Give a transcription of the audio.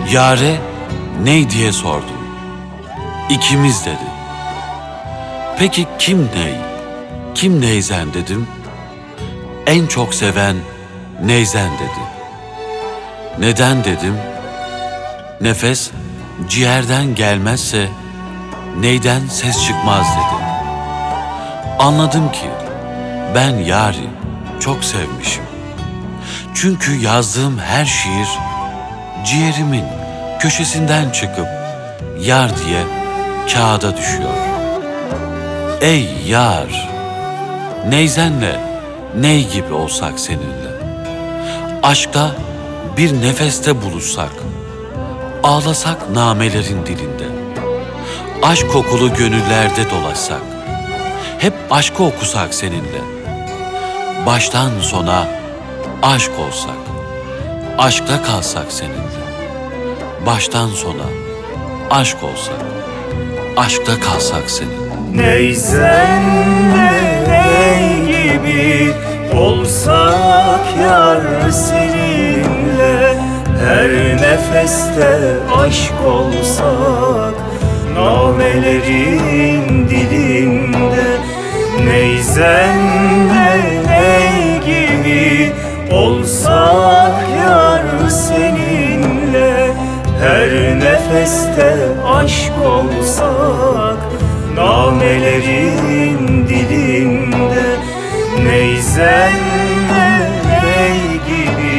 Yâre ney diye sordum. İkimiz dedi. Peki kim ney, kim neyzen dedim. En çok seven neyzen dedi. Neden dedim. Nefes ciğerden gelmezse neyden ses çıkmaz dedi. Anladım ki ben yâri çok sevmişim. Çünkü yazdığım her şiir ciğerimin köşesinden çıkıp yar diye kağıda düşüyor. Ey yar, neyzenle ney gibi olsak seninle. Aşkta bir nefeste buluşsak, ağlasak namelerin dilinde. Aşk kokulu gönüllerde dolaşsak, hep aşkı okusak seninle. Baştan sona aşk olsak, aşkta kalsak seninle. Baştan sona aşk olsak, aşkta kalsak seninle. Neyzenle ney gibi olsak yar seninle. Her nefeste aşk olsak namelerin dilinde. Neyzenle ney gibi olsak yar seninle. Her nefeste aşk olsak namelerin dilinde. Neyzenle ney gibi